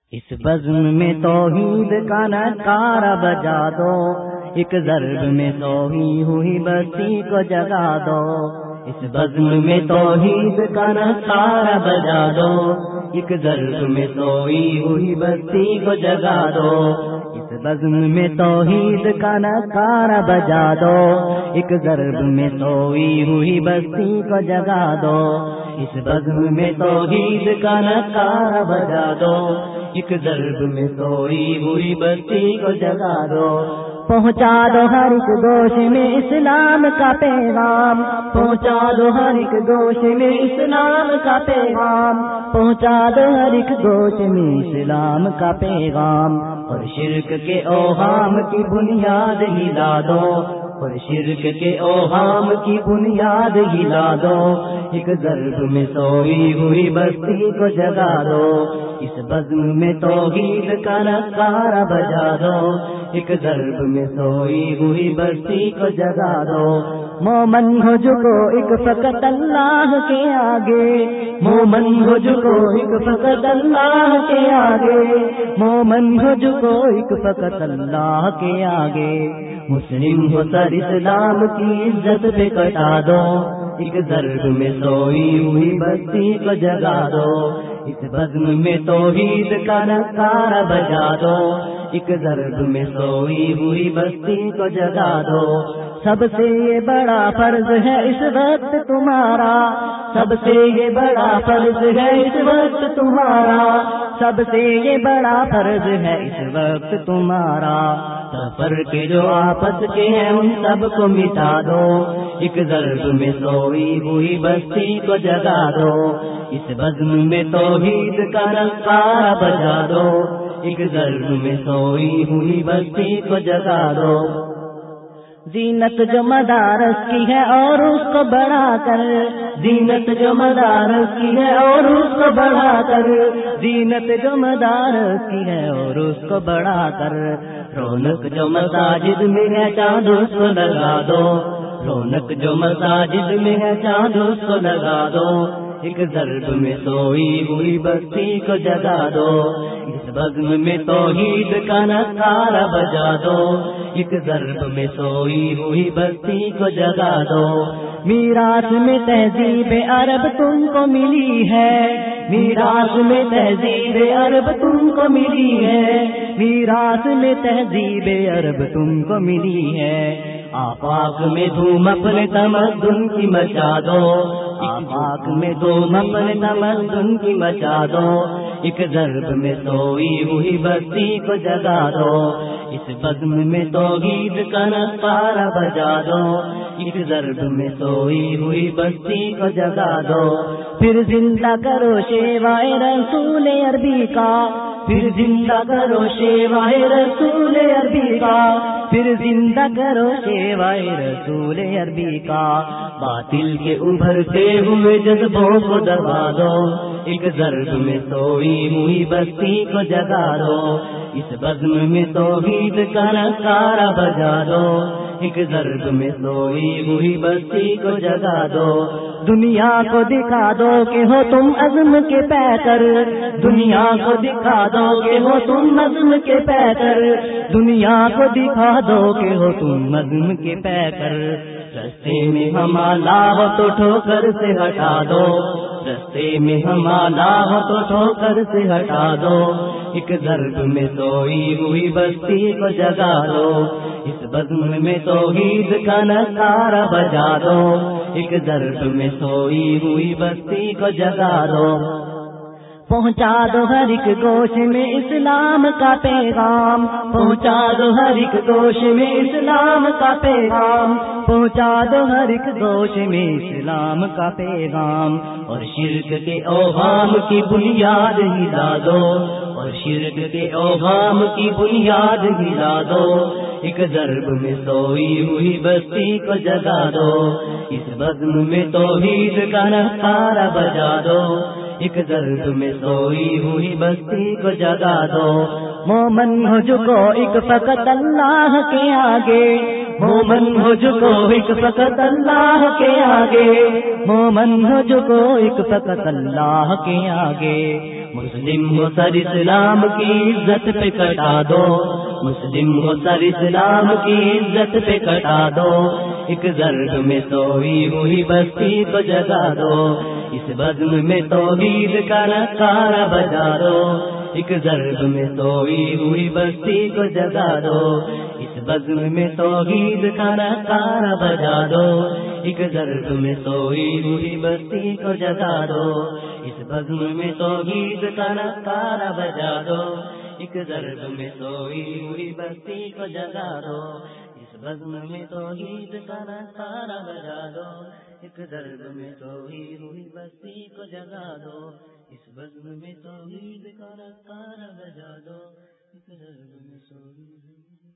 اس بزم میں توحید کا نعرہ بجا دو، ایک ضرب میں سوئی ہوئی بستی کو جگا دو۔ اس بزم میں توحید کا نعرہ بجا دو، ایک ضرب میں سوئی ہوئی بستی کو جگا دو۔ اس بزم میں توحید کا نعرہ بجا دو، ایک ضرب میں سوئی ہوئی بستی کو جگا دو۔ اس بزم میں توحید کا نعرہ بجا دو، ایک ضرب میں سوئی ہوئی بستی کو جگا دو۔ پہنچا دو ہر ایک گوش میں اسلام کا پیغام، پہنچا دو ہر ایک گوش میں اسلام کا پیغام، پہنچا دو ہر ایک گوش میں اسلام کا پیغام۔ اور شرک کے اوہام کی بنیاد ہلا دو، اور شرک کے اوہام کی بنیاد ہلا دو۔ ایک ضرب میں سوئی ہوئی بستی کو جگا دو۔ اس بزم میں توحید کا نعرہ بجا دو، ایک ضرب میں سوئی ہوئی بستی کو جگا دو۔ مومن ہو جھکو ایک فقط اللہ کے آگے، مومن ہو جھکو ایک فقط اللہ کے آگے، مومن ہو جھکو ایک فقط اللہ کے آگے۔ مسلم ہو سر اسلام کی عزت پہ کٹا دو، ایک ضرب میں سوئی ہوئی بستی کو جگا دو۔ اس بزم میں توحید کا نعرہ بجا دو، ایک ضرب میں سوئی ہوئی بستی کو جگا دو۔ سب سے یہ بڑا فرض ہے اس وقت تمہارا، سب سے یہ بڑا فرض ہے اس وقت تمہارا، سب سے یہ بڑا فرض ہے اس وقت تمہارا۔ سفر کے جو آپس کے ہیں ان سب کو مٹا دو، ایک ضرب میں سوئی ہوئی بستی کو جگا دو۔ اس بزم میں توحید کا نعرہ بجا دو، ایک ضرب میں سوئی ہوئی بستی کو جگا دو۔ زینت جو مدارس کی ہے اور اس کو بڑھا کر، زینت جو مدارس کی ہے اور اس کو بڑھا کر، زینت جو مدارس کی ہے اور اس کو بڑھا کر، رونق جو مساجد میں ہے چاند اس کو لگا دو، رونق جو مساجد میں ہے چاند اس کو لگا دو۔ ایک ضرب میں سوئی ہوئی بستی کو جگا دو۔ اس بزم میں توحید کا نعرہ بجا دو، ایک ضرب میں سوئی ہوئی بستی کو جگا دو۔ میراث میں تہذیب عرب تم کو ملی ہے، میراث میں تہذیب عرب تم کو ملی ہے، میراث میں تہذیب عرب تم کو ملی ہے۔ آفاق میں دھوم اپنے تمدن کی مچا دو، آفاق میں دھوم اپنے تمدن کی مچا دو۔ ایک ضرب میں سوئی ہوئی بستی کو جگا دو۔ اس بزم میں توحید کا نعرہ بجا دو، ایک ضرب میں سوئی ہوئی بستی کو جگا دو۔ پھر زندہ کرو شیوائے رسول عربی کا، پھر زندہ کرو شیوائے رسول عربی کا، پھر زندہ کرو شیوائے رسول عربی کا۔ باطل کے ابھرتے ہوئے جذبوں کو دبا دو، ایک ضرب میں سوئی ہوئی بستی کو جگا دو۔ اس بزم میں توحید کا نعرہ بجا دو، ایک ضرب میں سوئی ہوئی بستی کو جگا دو۔ دنیا کو دکھا دو کہ ہو تم عزم کے پیکر، دنیا کو دکھا دو کہ ہو تم عزم کے پیکر، دنیا کو دکھا دو کہ ہو تم عزم کے پیکر۔ رستے میں ہم آلہ ہو تو ٹھوکر سے ہٹا دو، رستے میں ہم آلہ ہو تو ٹھوکر سے ہٹا دو۔ ایک ضرب میں سوئی ہوئی بستی کو جگا دو۔ اس بزم میں توحید کا نعرہ بجا دو، ایک ضرب میں سوئی ہوئی بستی کو جگا دو۔ پہنچا دو ہر ایک گوش میں اسلام کا پیغام، پہنچا دو ہر ایک گوش میں اسلام کا پیغام، پہنچا دو ہر ایک گوش میں اسلام کا پیغام۔ اور شرک کے اوہام کی بنیاد ہلا دو، اور شرک کے اوہام کی بنیاد ہلا دو۔ ایک ضرب میں سوئی ہوئی بستی کو جگا دو۔ اس بزم میں توحید کا نعرہ بجا دو، ایک ضرب میں سوئی ہوئی بستی کو جگا دو۔ مومن ہو جھکو ایک فقط اللہ کے آگے، مومن ہو جھکو ایک فقط اللہ کے آگے، مومن ہو جھکو ایک فقط اللہ کے آگے۔ مسلم ہو سر اسلام کی عزت پہ کٹا دو، مسلم ہو سر اسلام کی عزت پہ کٹا دو، ایک ضرب میں سوئی ہوئی بستی کو جگا دو، اس بزم میں توحید کا نعرہ بجا دو، ایک ضرب میں سوئی ہوئی بستی کو جگا دو، اس بزم میں توحید کا نعرہ بجا دو، ایک ضرب میں سوئی ہوئی بستی کو جگا دو، اس بزم میں توحید کا نعرہ بجا دو، ایک ضرب میں سوئی ہوئی بستی کو جگا دو، اس بزم میں توحید کا نعرہ بجا دو، ایک ضرب میں سوئی ہوئی بستی کو جگا دو، اس بزم میں توحید کا نعرہ بجا دو، ایک ضرب میں سوئی ہوئی